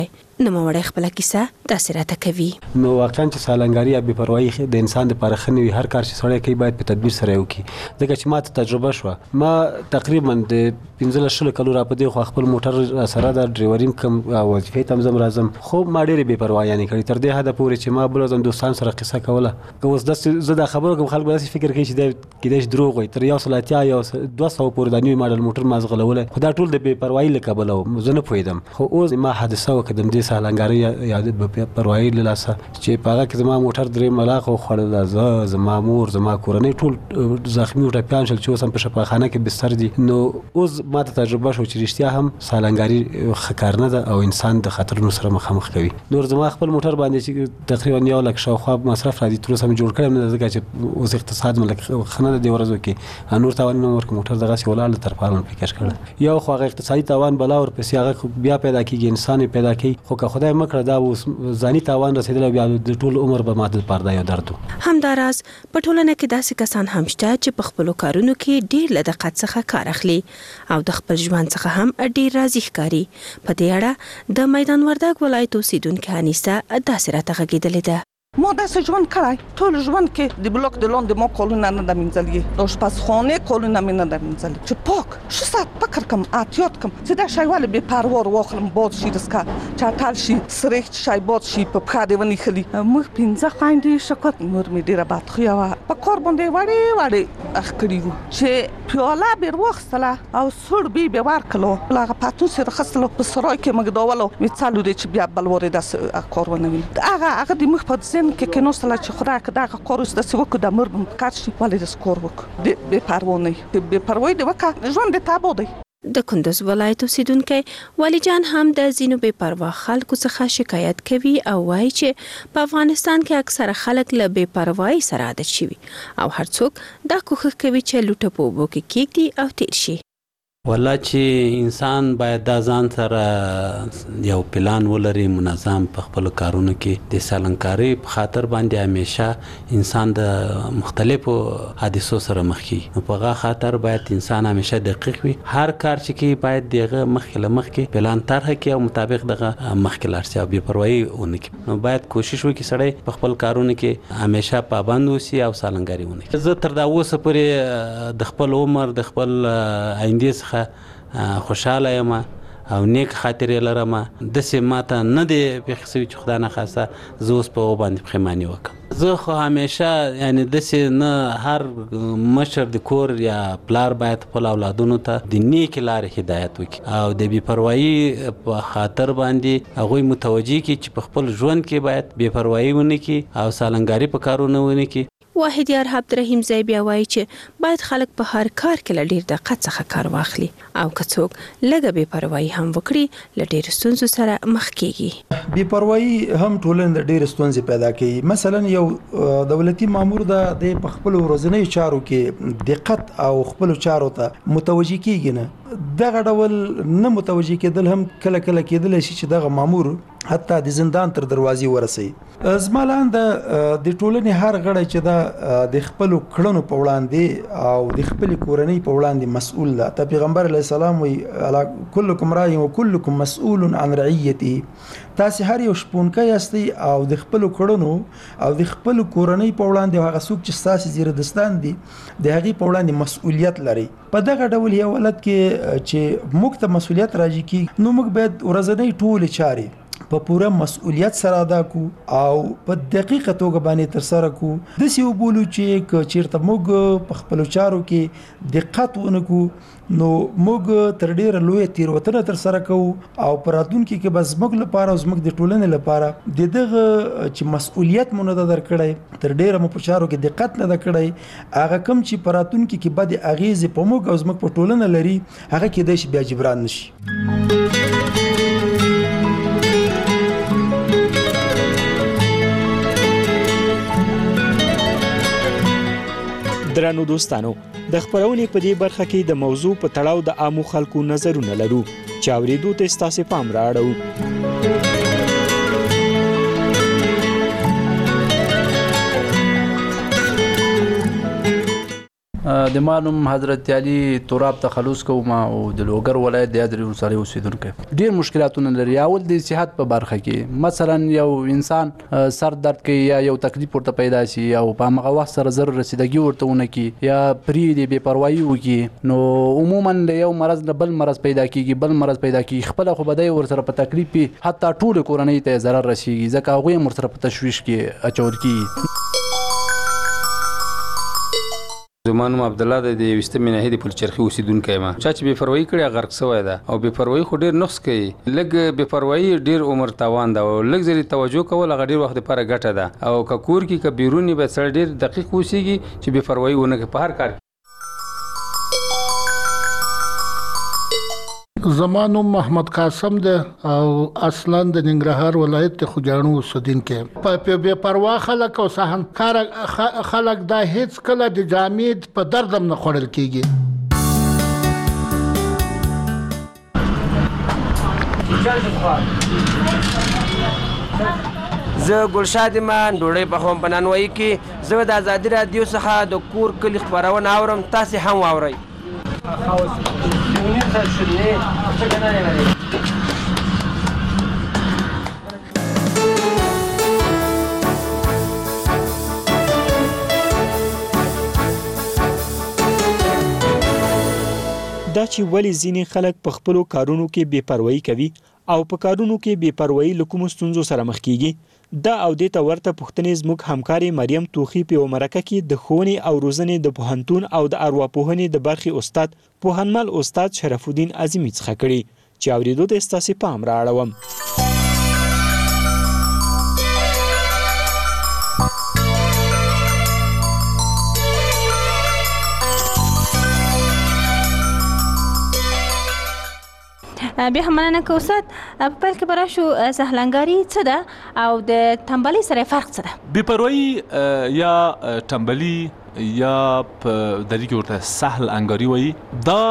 نوموړی خپله کیسه داسې راته کوي. نو واقعا چې سالنګاري یا بې پروایي د انسان دپاره ښه نه وي. هر کار چې سړی کوي باید په تدبیر سره یې وکړي. ځکه چې ما ته تجربه شوه. ما تقریبا د 15 کلو راپدې خو خپل موټر سره د ډریوري کوم وظیفې ته هم ځم راځم، خو ما ډېرې بې پروایانې کړې تر دې حده پورې چې ما بل ورځ دوستان سره قصه کوله. که اوس داسې زه دا خبره کوم خلک به داسې فکر کوي چې دا کیدای شي دروغ وایي. تر 180 یا 200 پورې د نوي ماډل موټر ما ځغلولی، خو دا ټول د بې پروایي له کبله و. زه نه پوهېدم. خو اوس ما حادثه وکړه د همدې سالنګارۍ یا د بې پروایي له لاسه چې په هغه کې زما موټر 3 ملاقه وخوړله. زه، زما مور، زما کورنۍ ټول زخمي او ټپیان شول چې اوس هم په شفاخانه کې بستر دي. نو اوس ما ته تجربه شو چې رښتیا هم سالنګاري ښه کار نه ده او انسان د خطرونو سره مخامخ کوي. نور زما خپل موټر باندې چې تقریبا 1 لک شاوخوا مصرف راځي تر اوسه مې جوړ کړی نه، ځکه چې اوس اقتصاد مې لږ ښه نه ده دې ورځو کې. نور تاوان مې ورکړ، موټر دغسې ولاړ د ترپال مې پیکش کړی. یو خو هغه اقتصادي تاوان بلا ورپسې هغه بیا پیدا کېږي، انسان یې پیدا کوي. خو که خدای مه کړه دا اوس ځاني تاوان رسېدلی او بیا د ټول عمر به ما دپاره دا یو درد و. همداراز په ټولنه کې داسې کسان هم شته چې په خپلو کارونو کې ډېر له دقت څخه کار اخلي او د خپل ژوند څخه هم ډېر راضي ښکاري. په دې اړه د میدان وردګ ولایت اوسېدونکې انیسه داسې راته غږېدلې ده. ما داسې ژوند کړی، ټول ژوند کې د بلاک د لاندې ما کالونه نه ده مینځلي، د اشپزخانې کالونه مې نه ده مینځلي چې پاک 6 ساعت فکر کم احتیاط کم چې دا شی ولې بې پروا واخلم باد شي دسکه چټل شي سریښت شی باد شي په پښه دې ونیښلي. موږ 15 خویندې شکر مور مې ډېره بدخویه وه، په کار باندې وړې وړې اخ کړي وو چې پیاله بېر واخیستله او سوړ بې ورکړلو له هغه پتون سې راخیستلو په سرای کې مږدولو مې څلو دی چې بیا بل وارې داسې کار ونه ویني. هغه د موږ په کې کېناستله چې خدای که دغه کار اوس داسې وکړو د مور به مو قد شي ولې داسې کار وکړو. د بې پروا نه یي، بې پروایي دې وکړه ژوند دې تباه دی. د کندوز ولایت اوسیدونکی ولی جان هم د ځینو بې پروا خلکو څخه شکایت کوي او وایي چې په افغانستان کې اکثره خلک له بې پروایي سره عادت شوي او هر څوک دا کوښښ کوي چې لوټه په اوبو کې کېږدي او تیر شي. والله چې انسان باید دا ځان سره یو پلان ولري منظم په خپلو کارونو کې. د سالنګکارۍ په خاطر باندې همیشه انسان د مختلفو حادثو سره مخ کېږي. نو په هغه خاطر باید انسان همیشه دقیق وي. هر کار چې کوي باید دغه مخکې له مخکې پلان طرحه کړي او مطابق دغه مخکې لاړ شي او بې پروایي ونه کړي. نو باید کوشش وکړي سړی په خپل کارونو کې همیشه پابند اوسي او سالنګکاري ونه کړي. زه تر دا اوسه پورې د خپل عمر د خپل آینده خوشحاله یم او نیک خاطرې لرم. داسې ماته نه دی پېښ شوي چې خدای نخواسته زه اوس په هغو باندې پښیماني وکړم. زه خو همیشه یعنی داسې نه، هر مشر د کور یا پلار باید خپل اولادونو ته د نیکې لارې هدایت وکړي او د بې پروایي په خاطر باندې هغوی متوجه کړي چې په خپل ژوند کې باید بې پروایي ونه کړي او سالنګاري په کارونه ونه کړي. واحد یار عبدالرحیم زی بیا وایي چې باید خلک په هر کار کې له ډېر دقت څخه کار واخلي او که څوک لږه بې پروایي هم وکړي له ډېرو ستونزو سره مخ کېږي. بې پروایي هم ټولنې د ډېرې ستونزې پیدا کوي. مثلا یو دولتي مامور د په خپلو ورځنیو چارو کې دقت او خپلو چارو ته متوجه کېږي نه. دغه ډول نه متوجه کېدل هم کله کله کېدلی شي چې دغه مامور حتی د زندان تر دروازې ورسوي. زما لاندې د ټولنې هر غړی چې دا د خپلو کړنو په وړاندې او د خپلې کورنۍ په وړاندې مسؤل ده. ته پیغمبر علیه السلام وایي کلکم راع و کلکم مسؤول عن رعیته. تاسې هر یو شپونکی یاستئ او د خپلو کړنو او د خپلو کورنۍ په وړاندې هغه څوک چې ستاسې زیر دستان دي د هغې په وړاندې مسؤلیت لري. په دغه ډول یو حالت کې چې موږ ته مسؤلیت راجع کېږي نو موږ باید ورځنۍ ټولې چارې په پوره مسؤلیت سره ادا کو او په دقیقه توګه باندې تر سره کو. داسې وبولو چې چیرته موږ په خپلو چارو کې دقت ونه کو نو موږ تر ډیره لویه تېروتنه تر سره کوو او په راتلونکي کې به زموږ لپاره او زموږ د ټولنې لپاره د دغه چې مسؤلیت مو نه ده درکړی، تر ډیره مو په چارو کې دقت نه ده کړی، هغه کوم چې په راتلونکي کې بدې اغیزې په موږ او زموږ په ټولنه لري هغه کېدای شي بیا جبران نشي. درنو دوستانو، د خبرونې په دې برخه کې د موضوع په تړاو د عامو خلکو نظرونه لرو چې اورېدو ته ستاسو پام رااړو. د ما نوم حضرت علي تراب تخلص کوم او د لوګر ولایت د ادري ولسوالۍ اوسیدونکی. ډیر مشکلاتونه لري. اول د صحت په برخه کې مثلا یو انسان سر درد کوي یا یو تکلیف ورته پیدا شي او په هغه وخت سره ضرر رسیدګي ورته ونه کی یا پری دی بے پروايي وکي نو عموما له یو مرض نه بل مرض پیدا کیږي خپل خو بدای ور سره په تکلیف حتی ټول کورنۍ ته ضرر رسیږي ځکه هغه ور سره په تشویش کې اچول کی. زمان عبد الله د وستمنه هدي پلچرخي اوسیدونکو ما چې بے پروايي کړي غرق شوی ده او بے پروايي خو ډیر نقص کوي. لګ بے پروايي ډیر عمر تاوان ده او لګ زری توجه کول غ ډیر وخت لپاره ګټه ده او کور کې کبیرونی به سره ډیر دقیق اوسېږي چې بے پروايي ونه کوي په هر کار. زمانو محمد قاسم ده او اصلا د ننګرهار ولایت ته خوجانو اوسیدونکو په بے پروا خلک او سهنکار خلک دا هیڅ کله د جامد په دردم نه خورل کیږي. زه ګلشاد ایمان ډوډۍ پخوم په نانوایي کې. زه د ازادي رادیو څخه د کور کلي خپرونه اورم. تاسې هم واورئ. دا چې ولی ځینې خلک په خپلو کارونو کې بے پروايي کوي او په کارونو کې بے پروايي له کومو ستونزو سره مخ کیږي دا او دې ته ورته پوښتنې زموږ همکارې مریم توخي په یوه مرکه کې د ښوونې او روزنې د پوهنتون او د ارواپوهنې د برخې استاد پوهنمل استاد شرف الدین عظیمي څخه کړي چې اورېدو ته ستاسې پام رااړوم. بیا هم مننه که استاد په پیل کې به راشو سهلنګاري څه ده او د تنبلۍ سره فرق څه ده؟ بې پروایي یا تنبلي یا په دری کې ورته سهل انګاري وایي دا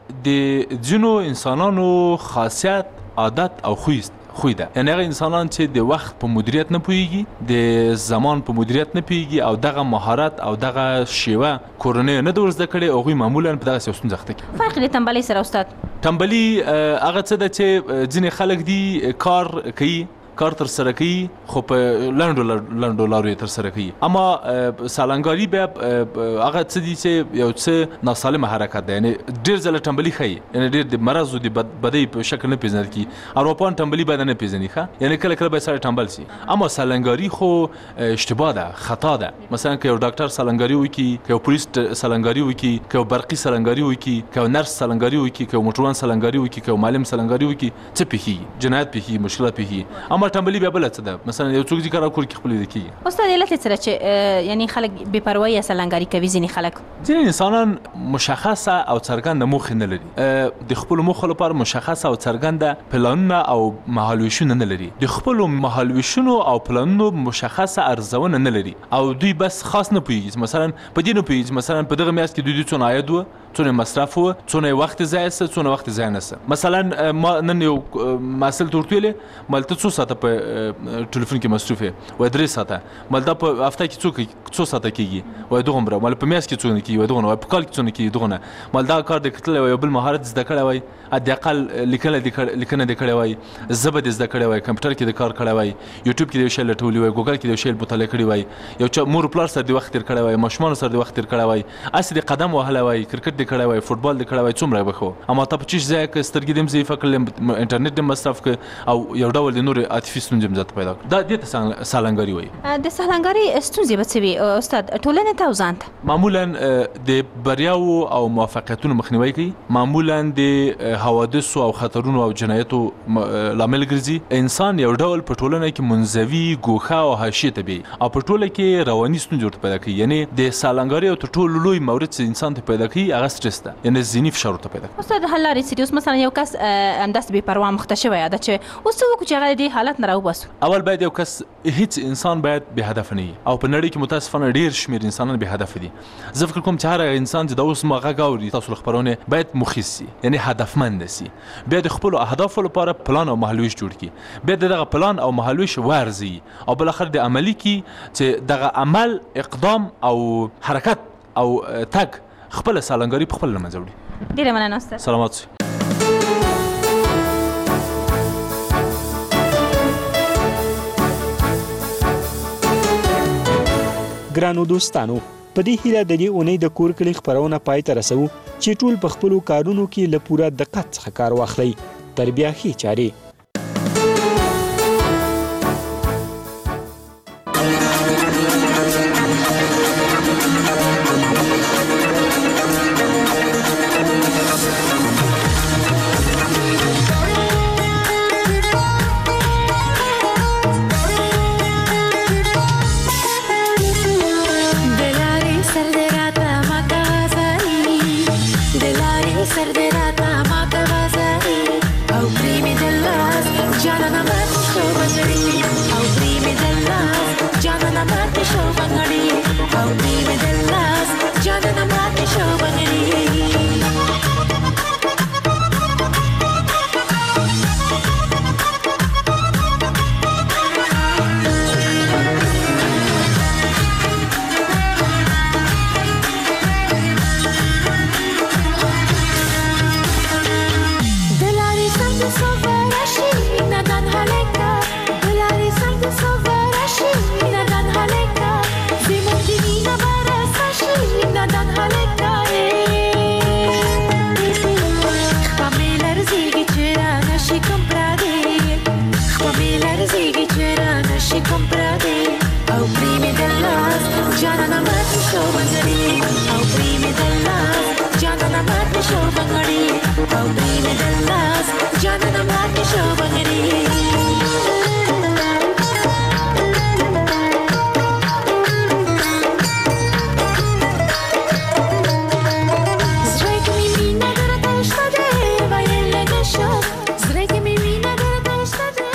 د ځینو انسانانو خاصیت عادت او خوی ده. یعنی هغه انسانان چې د وخت په مدیریت نه پوهیږي د زمان په مدیریت نه پوهیږي او دغه مهارت او دغه شیوه کورنۍ نه د ورزده کړي هغوی معمولا په دغه ستونزه اخته کوي. فرق د تنبلۍ سره استاد؟ تنبلي هغه څه ده چې ځینې خلک دي کار کوي کار تر سره کوي خو په لنډو لارو تر سره کوي. اما سالنګاري بیا هغه څه دي چې یو څه ناسالمه حرکت ده. یعنی ډیر ځله تنبلي ښیي یعنی ډیر د مرض او د بدۍ په شکل نه پیژندل کیږي. اروپایان تنبلي باید نه پیژني ښه یعنی کله کله به سړی تنبل شي. اما سالنګاري خو اشتباه ده خطا ده. مثلا که یو ډاکټر سالنګاري وکړي که یو پولیس سالنګاري وکړي که یو برقي سالنګاري وکړي که یو نرس سالنګاري وکړي که یو موټروان سالنګاري وکړي که یو معلم سالنګاري وکړي څه پیښیږي جنایت پیښیږي مشکلات پیښیږي. اما تنبلي بیا بل څه ده مثلا یو څوک چې کار کول کې خپل دي کیږي. استاد علت سره چې یعنی خلک بې پروايي یا سالنګاري کوي ځینې خلک انسانان مشخصه او څرګنده موخه نه لري. د خپل موخه لپاره مشخصه او څرګنده پلانونه او مهالویشونه نه لري. د خپل مهالویشونو او پلانونو مشخصه ارزونه نه لري او دوی بس خاص نه پوهیږي. مثلا په دې نه پوهیږي مثلا په دغه میاشت کې دوی څونه عاید و څونه مصرف و څونه وخت ضایع سه څونه وخت ضایع نه سه. مثلا ما نن یو مسل تورتویله مالته څو ساعته په ټلیفون کې مصرف وي 3 ساعته مالته په هفته کې څو ساعته کیږي وای دغه مال په میاشت کې څونه کیږي وای دغه په کال کې څونه کیږي دغه مال دا کار د کتل وای بل مهارت زده کړی وای د اقل لیکنه د کړی وای زبد زده کړی وای کمپیوټر کې د کار کړی وای یوټیوب کې د شیل ټولې وای ګوګل کې د شیل مطالعه کړی وای یو مور پلار سره د وخت تیر کړی وای ماشومان سره د وخت تیر کړی وای اصلي قدم وهله وای کرکټ د کړی وای فوتبال د کړی وای څومره بخو. اما ته په چیز ځای کې سترګې دم ضعیف کړل انټرنیټ د مصرف ک او یو ډول د نور عاطفي ستونزې مزت پیدا دا د سالنګاري وای. د سالنګاري ستونزې به څه وي استاد ټولنې ته ځان ته؟ معمولا د بریاو او موفقیتونو مخنیوي کوي. معمولا د حوادثو او خطرونو او جنایتو لامل ګرځي. انسان یو ډول په ټولنه کې منزوي ګوښه او حاشیه ته بي او په ټوله کې رواني ستونزې پیدا کوي. یعنی د سالنګاري او تر ټولو لوی مورد چې انسان ته پیدا کوي هغه سټرس ده یعنی ذهني فشار ته پیدا کوي. استاد حل لري چې مثلا یو کس همداس بې پروا مخته شوی دا چې اوس څه وکړو چې هغه د حالت نه راوباسو؟ اول باید یو کس هیڅ انسان باید به هدف نه وي او په نړۍ کې متاسفانه ډیر شمیر انسانان به هدف دي. زه فکر کوم چې هر انسان چې دا اوس ماغه غاوري تاسو خبرونه باید مخیس شي یعنی هدفمند شي. بیا د خپل اهدافو لپاره پلان او مهالویش جوړ کړي. بیا دغه پلان او مهالویش ورزي او بل اخر د عملی کې چې دغه عمل اقدام او حرکت او تک خپل سالنګاری په خپل لمنځه وړي. ډیره مننه استاد. سلامات سي. ګرانو دوستانو، په دې هیله د دې اونۍ د کور کلی خبرونه پای ته رسوو چې ټول په خپلو کارونو کې له پوره دقت څخه کار واخلئ. تر بیا ښې چارې. Show